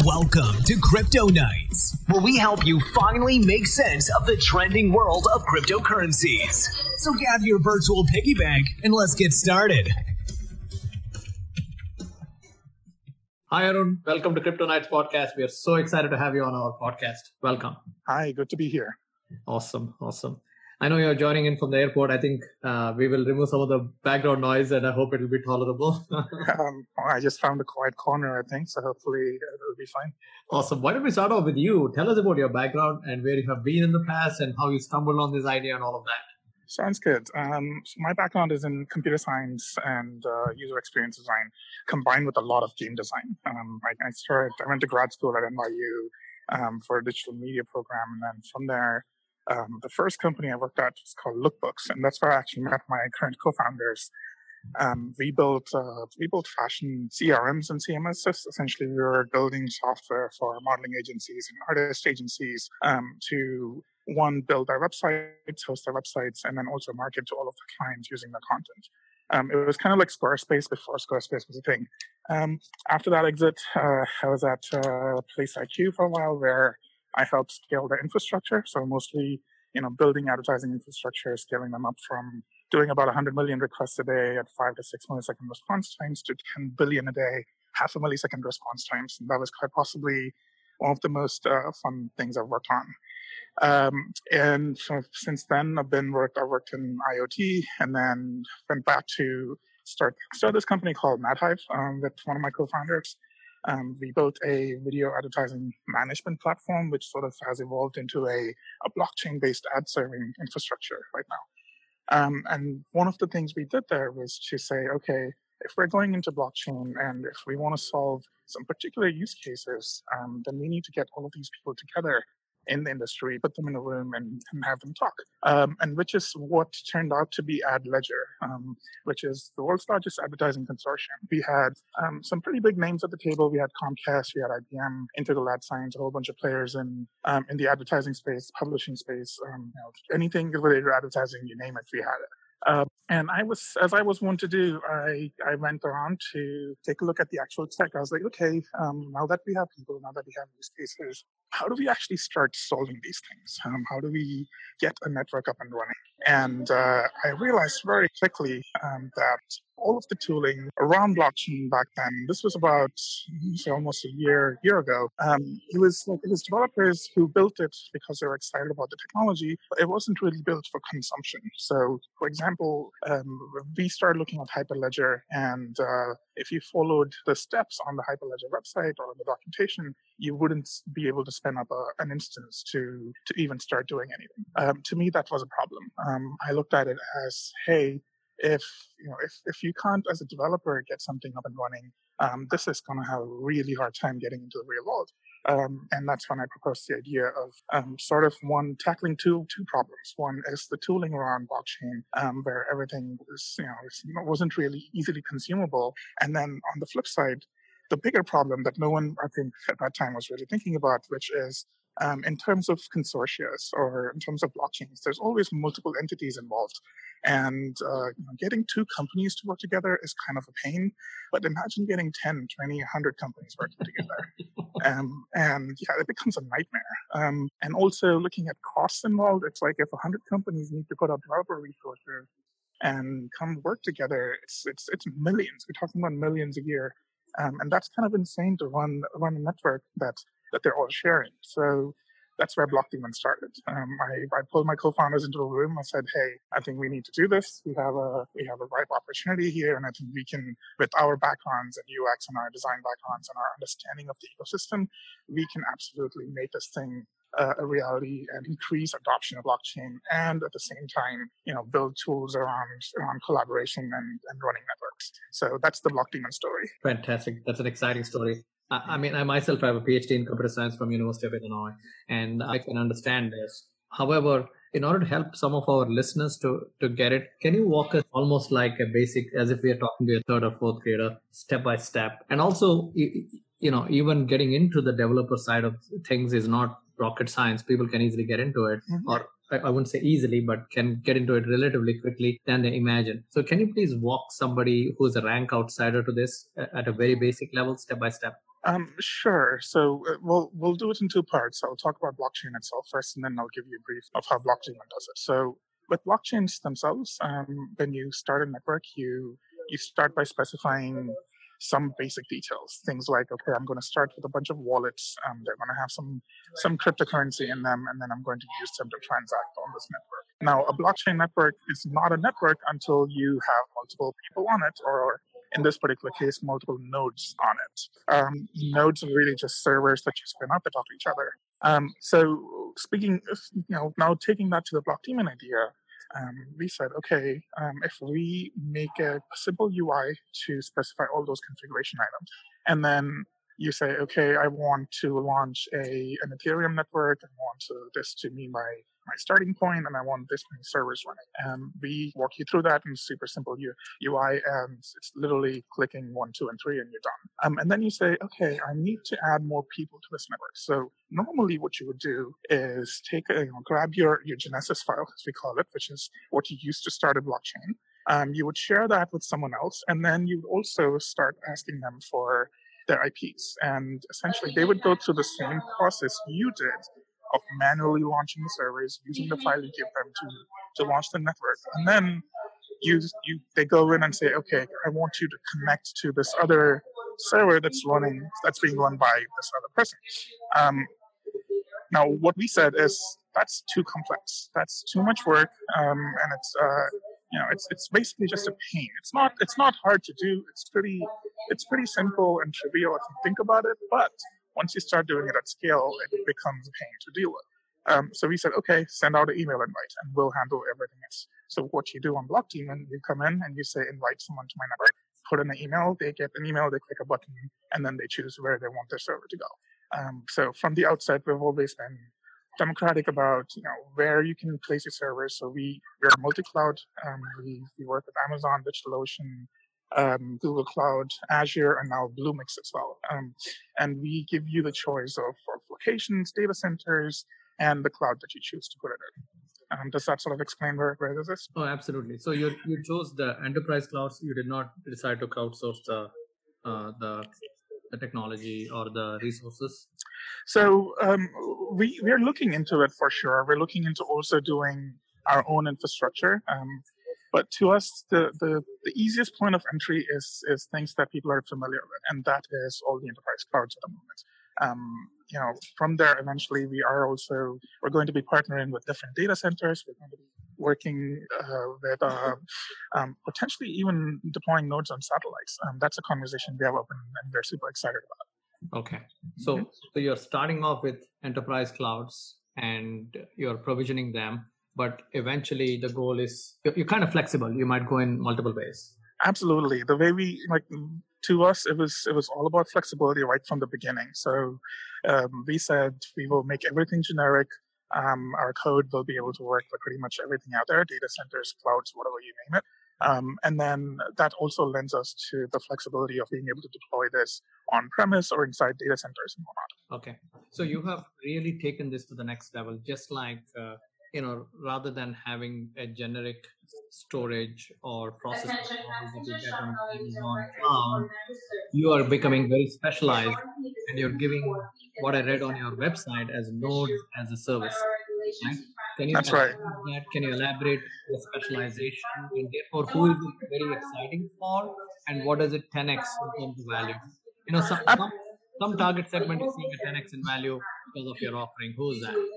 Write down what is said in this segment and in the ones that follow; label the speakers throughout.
Speaker 1: Welcome to Crypto Nights, where we help you finally make sense of the trending world of cryptocurrencies. So gather your virtual piggy bank and let's get started.
Speaker 2: Hi, Arun. Welcome to Crypto Nights podcast. We are so excited to have you on our podcast. Welcome.
Speaker 3: Hi, good to be here.
Speaker 2: Awesome. I know you're joining in from the airport. I think we will remove some of the background noise and I hope it will be tolerable.
Speaker 3: I just found a quiet corner, I think, so hopefully it'll be fine.
Speaker 2: Awesome. Why don't we start off with you? Tell us about your background and where you have been in the past and how you stumbled on this idea and all of that.
Speaker 3: Sounds good. So my background is in computer science and user experience design, combined with a lot of game design. I went to grad school at NYU for a digital media program, and then from there, the first company I worked at was called Lookbooks, and that's where I actually met my current co-founders. We built fashion CRMs and CMSs. Essentially, we were building software for modeling agencies and artist agencies to build their websites, host their websites, and then also market to all of the clients using their content. It was kind of like Squarespace before Squarespace was a thing. After that exit, I was at PlaceIQ for a while, where I helped scale the infrastructure. So mostly, building advertising infrastructure, scaling them up from doing about 100 million requests a day at 5 to 6 millisecond response times to 10 billion a day, half a millisecond response times. And that was quite possibly one of the most fun things I've worked on. And so since then, I worked in IoT, and then went back to start this company called MadHive with one of my co-founders. We built a video advertising management platform, which sort of has evolved into a blockchain-based ad serving infrastructure right now. And one of the things we did there was to say, okay, if we're going into blockchain and if we want to solve some particular use cases, then we need to get all of these people together in the industry, put them in a room and have them talk. And which is what turned out to be AdLedger, which is the world's largest advertising consortium. We had some pretty big names at the table. We had Comcast, we had IBM, Integral Ad Science, a whole bunch of players in the advertising space, publishing space, anything related to advertising, you name it, we had it. And as I was one to do, I went around to take a look at the actual tech. I was like, okay, now that we have people, now that we have use cases, how do we actually start solving these things? How do we get a network up and running? And I realized very quickly that all of the tooling around blockchain back then, this was about almost a year ago, it was developers who built it because they were excited about the technology, but it wasn't really built for consumption. So, for example, we started looking at Hyperledger, and if you followed the steps on the Hyperledger website or the documentation, you wouldn't be able to spin up an instance to even start doing anything. To me, that was a problem. I looked at it as, hey, if you can't, as a developer, get something up and running, this is going to have a really hard time getting into the real world. And that's when I proposed the idea of tackling two problems. One is the tooling around blockchain, where everything wasn't really easily consumable. And then on the flip side, the bigger problem that no one, I think, at that time was really thinking about, which is in terms of consortia or in terms of blockchains, there's always multiple entities involved. And getting two companies to work together is kind of a pain. But imagine getting 10, 20, 100 companies working together. And it becomes a nightmare. And also looking at costs involved, it's like if 100 companies need to put up developer resources and come work together, it's millions. We're talking about millions a year. And that's kind of insane to run a network that they're all sharing. So that's where Blockdemon started. I pulled my co-founders into a room. I said, "Hey, I think we need to do this. We have a ripe opportunity here, and I think we can, with our backgrounds and UX and our design backgrounds and our understanding of the ecosystem, we can absolutely make this thing a reality and increase adoption of blockchain, and at the same time, build tools around collaboration and running networks." So that's the Blockdemon story.
Speaker 2: Fantastic. That's an exciting story. I mean, I myself have a PhD in computer science from University of Illinois, and I can understand this. However, in order to help some of our listeners to get it, can you walk us almost like a basic, as if we are talking to a third or fourth grader, step by step? And also, even getting into the developer side of things is not rocket science. People can easily get into it, or I wouldn't say easily, but can get into it relatively quickly than they imagine. So can you please walk somebody who's a rank outsider to this at a very basic level, step by step?
Speaker 3: Sure. So we'll do it in two parts. I'll talk about blockchain itself first, and then I'll give you a brief of how blockchain does it. So with blockchains themselves, when you start a network, you start by specifying some basic details. Things like, okay, I'm going to start with a bunch of wallets. They're going to have some cryptocurrency in them, and then I'm going to use them to transact on this network. Now, a blockchain network is not a network until you have multiple people on it, or in this particular case, multiple nodes on it. Nodes are really just servers that you spin up that talk to each other. So speaking, now taking that to the block daemon idea, we said, okay, if we make a simple UI to specify all those configuration items, and then you say, okay, I want to launch an Ethereum network, I want this to be my starting point, and I want this many servers running. We walk you through that in super simple UI, and it's literally clicking 1, 2, and 3, and you're done. And then you say, okay, I need to add more people to this network. So normally what you would do is grab your Genesis file, as we call it, which is what you use to start a blockchain. You would share that with someone else, and then you would also start asking them for their IPs. And essentially, they would go through the same process you did of manually launching the servers, using the file you give them to launch the network. And then they go in and say, okay, I want you to connect to this other server that's being run by this other person. Now, what we said is that's too complex. That's too much work, and it's basically just a pain. It's not hard to do. It's pretty simple and trivial if you think about it. But once you start doing it at scale, it becomes a pain to deal with. So we said, okay, send out an email invite, and we'll handle everything else. So what you do on Block Daemon, you come in and you say, invite someone to my network. Put in an email. They get an email. They click a button, and then they choose where they want their server to go. So from the outset, we've always been democratic about where you can place your servers. So we're multi-cloud. We work with Amazon, DigitalOcean, Google Cloud, Azure, and now Bluemix as well. And we give you the choice of locations, data centers, and the cloud that you choose to put it in. Does that sort of explain where this is?
Speaker 2: Oh, absolutely. So you chose the enterprise clouds. You did not decide to crowdsource the technology or the resources?
Speaker 3: So we're looking into it for sure. We're looking into also doing our own infrastructure. But to us, the easiest point of entry is things that people are familiar with, and that is all the enterprise clouds at the moment. From there, eventually, we're going to be partnering with different data centers. We're going to be working with potentially even deploying nodes on satellites. That's a conversation we have open, and we're super excited about.
Speaker 2: Okay, so you're starting off with enterprise clouds, and you're provisioning them. But eventually, the goal is you're kind of flexible. You might go in multiple ways.
Speaker 3: Absolutely. The way to us, it was all about flexibility right from the beginning. So we said we will make everything generic. Our code will be able to work with pretty much everything out there, data centers, clouds, whatever you name it. And then that also lends us to the flexibility of being able to deploy this on-premise or inside data centers and whatnot.
Speaker 2: Okay. So you have really taken this to the next level, just like, rather than having a generic storage or process that you get on Amazon Cloud, you are becoming very specialized, and you're giving what I read on your website as nodes as a service. Right?
Speaker 3: That's right.
Speaker 2: Can you elaborate the specialization, and therefore who is it very exciting for, and what does it 10x in terms of value? Some target segment is seeing a 10x in value because of your offering. Who is that?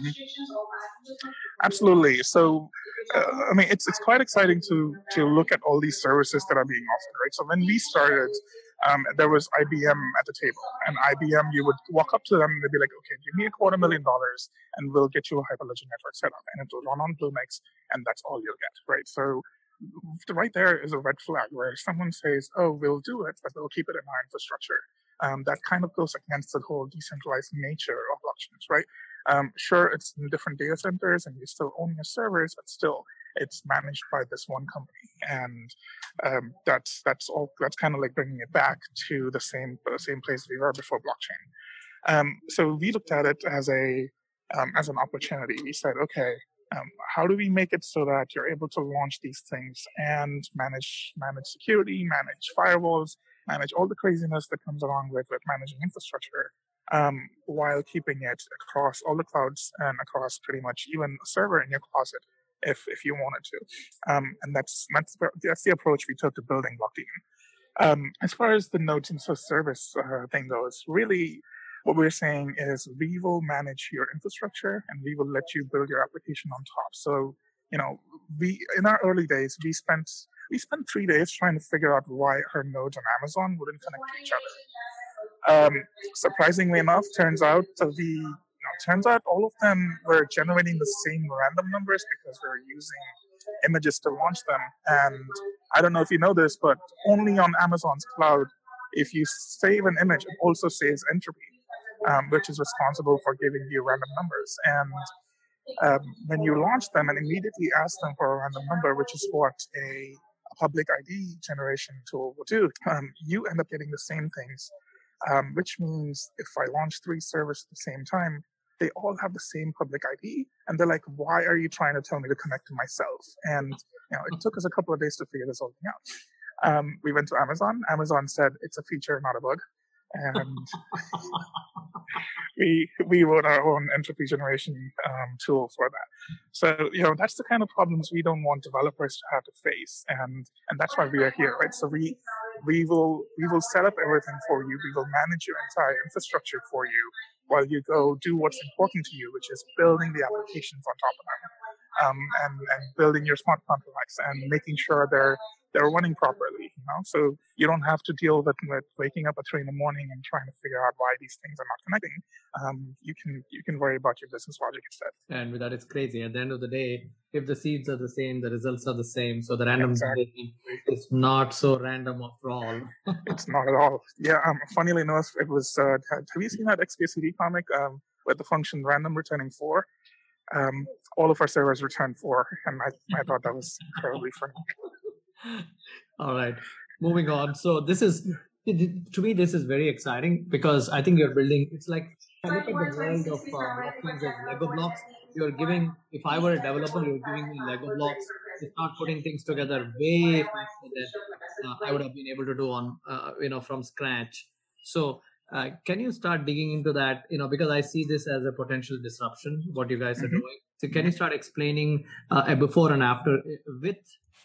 Speaker 3: Absolutely. So, it's quite exciting to look at all these services that are being offered, right? So when we started, there was IBM at the table, and IBM, you would walk up to them and they'd be like, okay, give me $250,000 and we'll get you a Hyperledger network set up, and it will run on Bluemix, and that's all you'll get, right? So right there is a red flag where someone says, oh, we'll do it, but we'll keep it in our infrastructure. That kind of goes against the whole decentralized nature of blockchains, right? Sure, it's in different data centers and you still own your servers, but still it's managed by this one company. And that's kind of like bringing it back to the same place we were before blockchain. So we looked at it as an opportunity. We said, okay, how do we make it so that you're able to launch these things and manage security, manage firewalls, manage all the craziness that comes along with managing infrastructure, while keeping it across all the clouds and across pretty much even a server in your closet if you wanted to. And that's the approach we took to building Blockdaemon. As far as the nodes and service thing goes, really what we're saying is we will manage your infrastructure and we will let you build your application on top. So, we in our early days we spent 3 days trying to figure out why our nodes on Amazon wouldn't connect to each other. Surprisingly enough, turns out all of them were generating the same random numbers because we were using images to launch them. And I don't know if you know this, but only on Amazon's cloud, if you save an image, it also saves entropy, which is responsible for giving you random numbers. And when you launch them and immediately ask them for a random number, which is what a public ID generation tool will do, you end up getting the same things, which means if I launch 3 servers at the same time, they all have the same public ID, and they're like, "Why are you trying to tell me to connect to myself?" And it took us a couple of days to figure this whole thing out. We went to Amazon. Amazon said it's a feature, not a bug, and we wrote our own entropy generation tool for that. So that's the kind of problems we don't want developers to have to face, and that's why we are here, right? So we will set up everything for you. We will manage your entire infrastructure for you while you go do what's important to you, which is building the applications on top of them, and building your smart contracts and making sure they're running properly. So you don't have to deal with waking up at 3 a.m. and trying to figure out why these things are not connecting. You can worry about your business logic instead.
Speaker 2: And with that, it's crazy. At the end of the day, if the seeds are the same, the results are the same. So the random is not so random after all.
Speaker 3: It's not at all. Yeah. Funnily enough, it was. Have you seen that XKCD comic with the function random returning 4? All of our servers return 4, and I thought that was incredibly funny.
Speaker 2: All right, moving on. So to me, this is very exciting because I think you're building. It's like I look at the world of blockchains as Lego blocks. If I were a developer, you're giving me Lego blocks to start putting things together way faster than I would have been able to do on from scratch. So can you start digging into that? Because I see this as a potential disruption. What you guys are doing. So can you start explaining a before and after with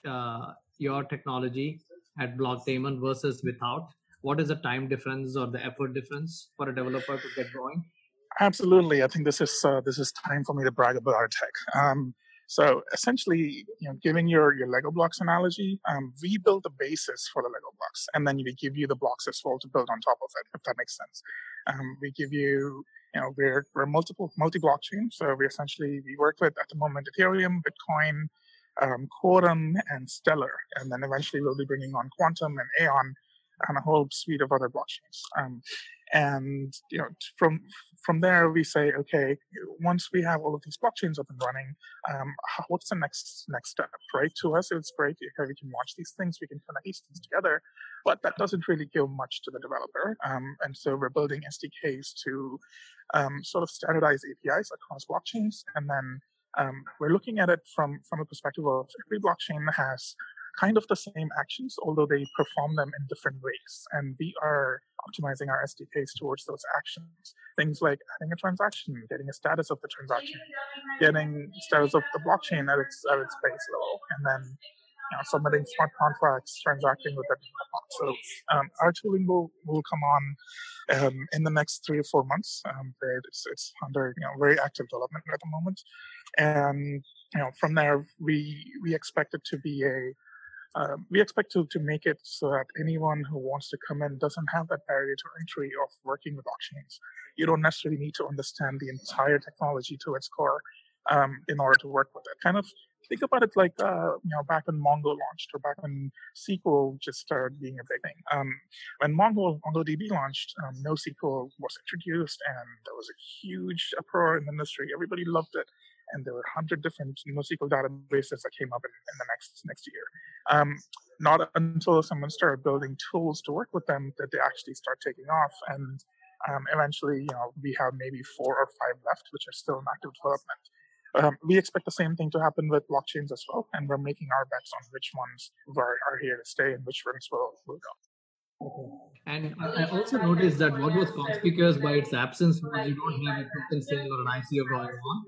Speaker 2: your technology at Blockdaemon versus without? What is the time difference or the effort difference for a developer to get going?
Speaker 3: Absolutely. I think this is time for me to brag about our tech. So essentially, giving your Lego blocks analogy, we build the basis for the Lego blocks, and then we give you the blocks as well to build on top of it, if that makes sense. We give you, we're multi-blockchain, so we work with, at the moment, Ethereum, Bitcoin, Quorum, and Stellar, and then eventually we'll be bringing on Quantum and Aeon and a whole suite of other blockchains. And from there we say, okay, once we have all of these blockchains up and running, what's the next step, right? To us, it's great. Okay, we can launch these things, we can connect these things together, but that doesn't really give much to the developer. And so we're building SDKs to sort of standardize APIs across blockchains, and then we're looking at it from a perspective of every blockchain has kind of the same actions, although they perform them in different ways. And we are optimizing our SDKs towards those actions. Things like adding a transaction, getting a status of the transaction, getting status of the blockchain at its base level, and then submitting smart contracts, transacting with it. So our tooling will come on in the next 3 or 4 months. It's under very active development at the moment, and from there we expect it to be we expect to make it so that anyone who wants to come in doesn't have that barrier to entry of working with blockchains. You don't necessarily need to understand the entire technology to its core in order to work with it. Kind of think about it like back when Mongo launched, or back when SQL just started being a big thing. When MongoDB launched, NoSQL was introduced, and there was a huge uproar in the industry. Everybody loved it. And there were 100 different NoSQL databases that came up in the next year. Not until someone started building tools to work with them that they actually start taking off. And eventually, we have maybe 4 or 5 left, which are still in active development. We expect the same thing to happen with blockchains as well, and we're making our bets on which ones are here to stay and which ones will go.
Speaker 2: Okay. And I also noticed that what was conspicuous by its absence was you don't have a token sale or an ICO going on.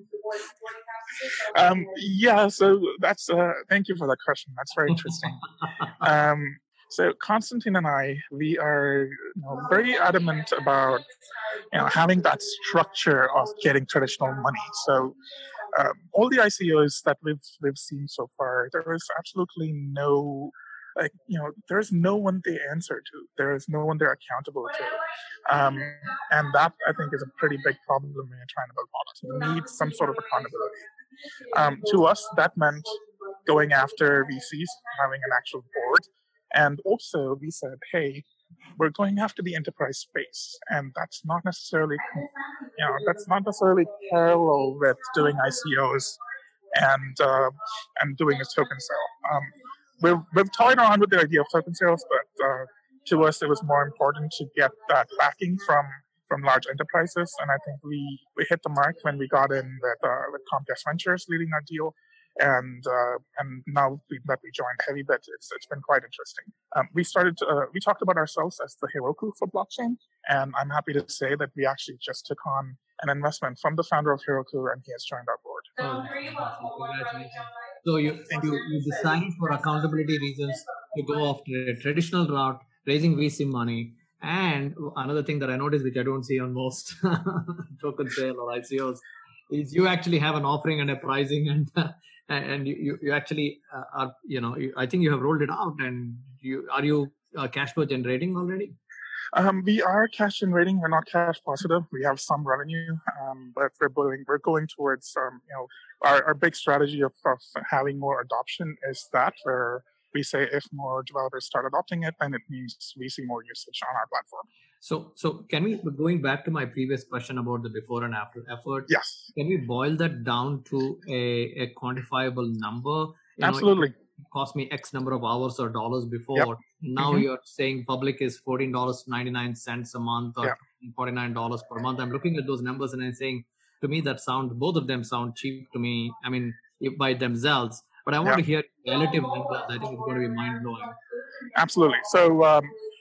Speaker 3: Yeah, so that's thank you for that question. That's very interesting. So Constantine and I, we are very adamant about having that structure of getting traditional money. So all the ICOs that we've seen so far, there is absolutely no there's no one they answer to. There is no one they're accountable to. And that I think is a pretty big problem when you're trying to build products. You need some sort of accountability. To us, that meant going after VCs, having an actual board. And also, we said, hey, we're going after the enterprise space. And that's not necessarily parallel with doing ICOs and doing a token sale. We've toyed around with the idea of token sales, but to us, it was more important to get that backing from large enterprises, and I think we hit the mark when we got in with Comcast Ventures leading our deal, and now that we joined Heavybit, it's been quite interesting. We talked about ourselves as the Heroku for blockchain, and I'm happy to say that we actually just took on an investment from the founder of Heroku, and he has joined our board.
Speaker 2: Oh, congratulations. So you decided for accountability reasons to go after a traditional route, raising VC money. And another thing that I noticed, which I don't see on most token sale or ICOs, is you actually have an offering and a pricing, and you actually are I think you have rolled it out, and are you cash flow generating already?
Speaker 3: We are cash generating. We're not cash positive. We have some revenue, but we're going towards our big strategy of having more adoption is that where we say if more developers start adopting it, then it means we see more usage on our platform.
Speaker 2: So can we, going back to my previous question about the before and after effort?
Speaker 3: Yes.
Speaker 2: Can we boil that down to a quantifiable number?
Speaker 3: Absolutely.
Speaker 2: It cost me X number of hours or dollars before.
Speaker 3: Yep.
Speaker 2: Now you're saying public is $14.99 a month or $49 per month. I'm looking at those numbers and I'm saying, to me, both of them sound cheap to me. I mean, by themselves. But I want to hear relative numbers. I think it's going to be mind blowing.
Speaker 3: Absolutely. So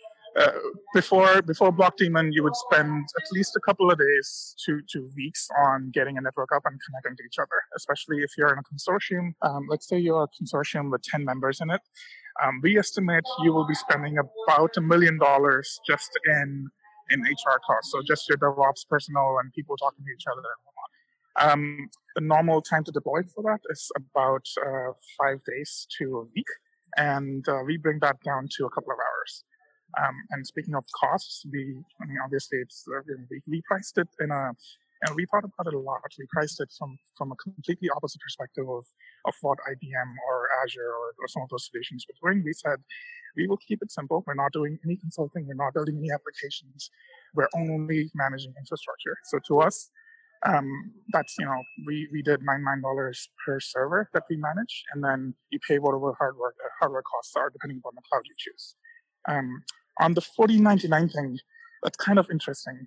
Speaker 3: before Blockdaemon, you would spend at least a couple of days to weeks on getting a network up and connecting to each other. Especially if you're in a consortium. Let's say you're a consortium with 10 members in it. We estimate you will be spending about $1 million just in HR costs. So just your DevOps personnel and people talking to each other and whatnot. The normal time to deploy for that is about 5 days to a week, and we bring that down to a couple of hours. And speaking of costs, obviously we priced it and we thought about it a lot. We priced it from a completely opposite perspective of what IBM or Azure or some of those solutions were doing. We said, we will keep it simple. We're not doing any consulting. We're not building any applications. We're only managing infrastructure. So to us, that's, we did $99 per server that we manage, and then you pay whatever hardware costs are depending upon the cloud you choose. On the $14.99 thing, that's kind of interesting.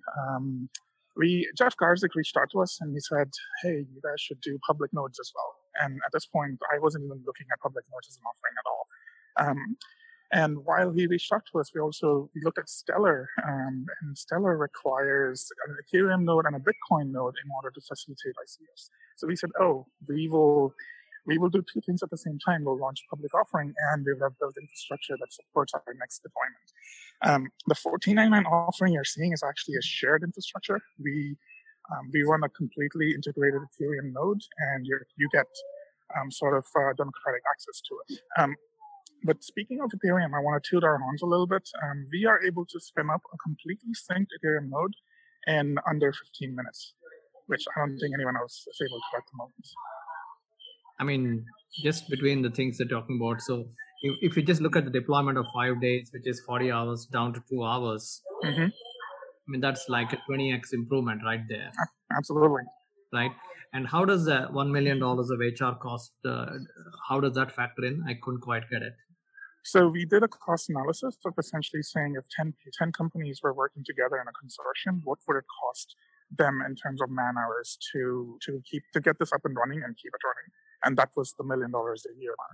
Speaker 3: Jeff Garzik reached out to us and he said, hey, you guys should do public nodes as well. And at this point, I wasn't even looking at public nodes as an offering at all. And while he reached out to us, we looked at Stellar, and Stellar requires an Ethereum node and a Bitcoin node in order to facilitate ICOs. So we said, we will do two things at the same time. We'll launch a public offering, and we will have built infrastructure that supports our next deployment. The $14.99 offering you're seeing is actually a shared infrastructure. We run a completely integrated Ethereum node, and you get sort of democratic access to it. But speaking of Ethereum, I want to toot our horns a little bit. We are able to spin up a completely synced Ethereum node in under 15 minutes, which I don't think anyone else is able to at the moment.
Speaker 2: I mean, just between the things they're talking about. So if you just look at the deployment of 5 days, which is 40 hours down to 2 hours, I mean, that's like a 20x improvement right there.
Speaker 3: Absolutely.
Speaker 2: Right. And how does the $1 million of HR cost, how does that factor in? I couldn't quite get it.
Speaker 3: So we did a cost analysis of essentially saying if 10 companies were working together in a consortium, what would it cost them in terms of man hours to get this up and running and keep it running? And that was the $1 million a year mark.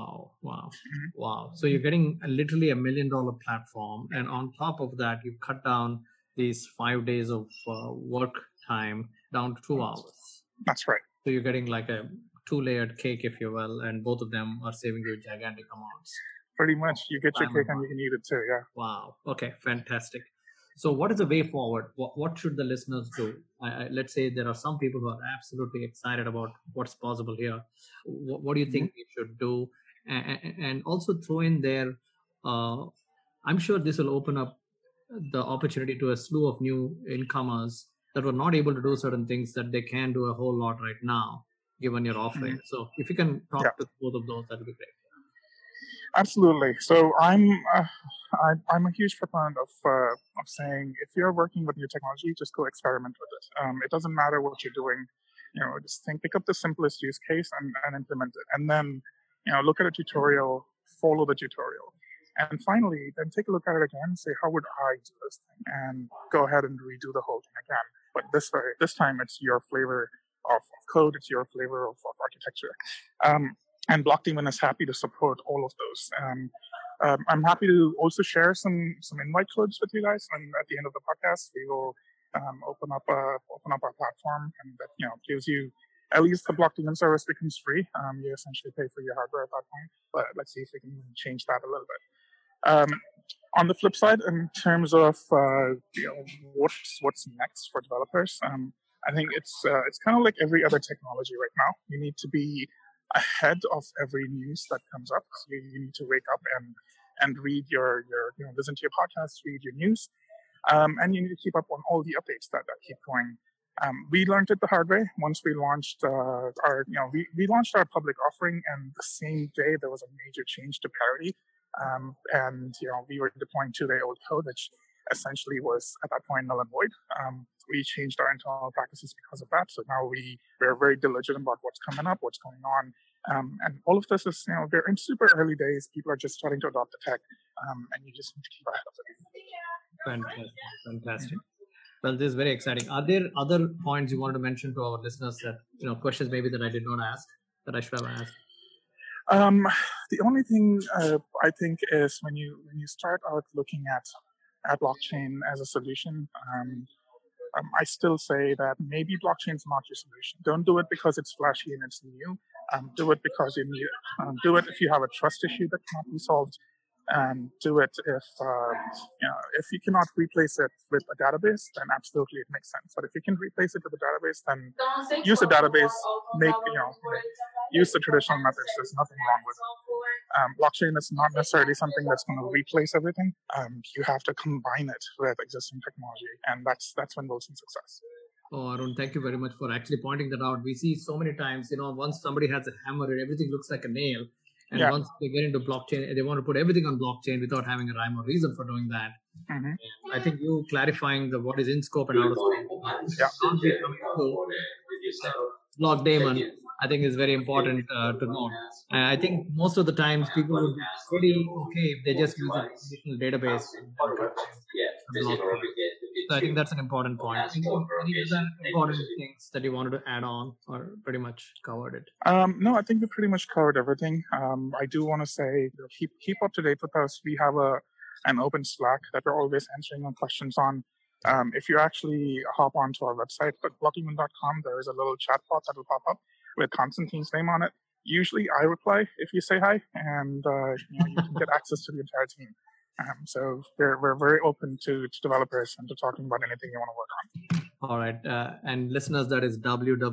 Speaker 2: Wow. So you're getting literally $1 million platform. And on top of that, you cut down these 5 days of work time down to 2 hours.
Speaker 3: That's right.
Speaker 2: So you're getting like a 2-layered cake, if you will, and both of them are saving you gigantic amounts.
Speaker 3: Pretty much. You get your cake and you can eat it too, yeah.
Speaker 2: Wow. Okay, fantastic. So what is the way forward? What should the listeners do? Let's say there are some people who are absolutely excited about what's possible here. What do you think they should do? And also throw in there, I'm sure this will open up the opportunity to a slew of new incomers that were not able to do certain things that they can do a whole lot right now, given your offering. So if you can talk to both of those, that would be great.
Speaker 3: Absolutely. So I'm a huge proponent of saying if you're working with new technology, just go experiment with it. It doesn't matter what you're doing. Just pick up the simplest use case and implement it, and then look at a tutorial, follow the tutorial, and finally then take a look at it again and say, how would I do this thing, and go ahead and redo the whole thing again. But this time it's your flavor of code, it's your flavor of architecture. And Blockdaemon is happy to support all of those. I'm happy to also share some invite codes with you guys, and at the end of the podcast, we will open up our platform, and that gives you at least the Blockdaemon service becomes free. You essentially pay for your hardware at that point, but let's see if we can change that a little bit. On the flip side, in terms of what's next for developers, I think it's kind of like every other technology right now. You need to be ahead of every news that comes up. So you need to wake up and read your listen to your podcasts, read your news, and you need to keep up on all the updates that keep going. We learned it the hard way once we launched we launched our public offering, and the same day there was a major change to parity, and we were deploying 2-day-old code, which essentially was at that point null and void. We changed our internal practices because of that. So now we're very diligent about what's coming up, what's going on. And all of this is, we're in super early days. People are just starting to adopt the tech, and you just need to keep ahead of it.
Speaker 2: Fantastic. Well, this is very exciting. Are there other points you wanted to mention to our listeners that, questions maybe that I did not ask, that I should have asked?
Speaker 3: The only thing I think is when you start out looking at blockchain as a solution, I still say that maybe blockchain is not your solution. Don't do it because it's flashy and it's new. Do it because you need it. Do it if you have a trust issue that cannot be solved. Do it if you cannot replace it with a database, then absolutely it makes sense. But if you can replace it with a database, then use a database. Use the traditional methods. There's nothing wrong with it. Blockchain is not necessarily something that's going to replace everything. You have to combine it with existing technology, and that's when we'll see success.
Speaker 2: Oh, Arun, thank you very much for actually pointing that out. We see so many times, once somebody has a hammer, everything looks like a nail. And once they get into blockchain, they want to put everything on blockchain without having a rhyme or reason for doing that. Mm-hmm. I think you clarifying what is in scope and out of scope. Blockdaemon, I think, is very important to know. I think most of the times people would be pretty okay if they just use a traditional database. So I think that's an important point. Any other important things that you wanted to add on, or pretty much covered it?
Speaker 3: No, I think we pretty much covered everything. I do want to say, keep up to date with us. We have an open Slack that we're always answering questions on. If you actually hop onto our website, blockdaemon.com, there is a little chat bot that will pop up with Constantine's name on it. Usually I reply if you say hi, and you can get access to the entire team. So we're very open to developers and to talking about anything you want to work on.
Speaker 2: All right. And listeners, that is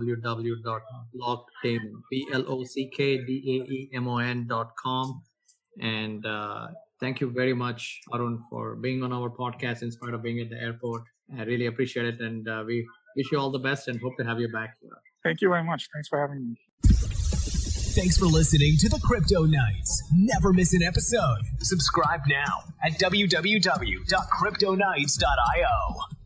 Speaker 2: www.blockdaemon.com. And thank you very much, Arun, for being on our podcast in spite of being at the airport. I really appreciate it. And we wish you all the best and hope to have you back here.
Speaker 3: Thank you very much. Thanks for having me.
Speaker 1: Thanks for listening to the Crypto Nights. Never miss an episode. Subscribe now at www.cryptonights.io.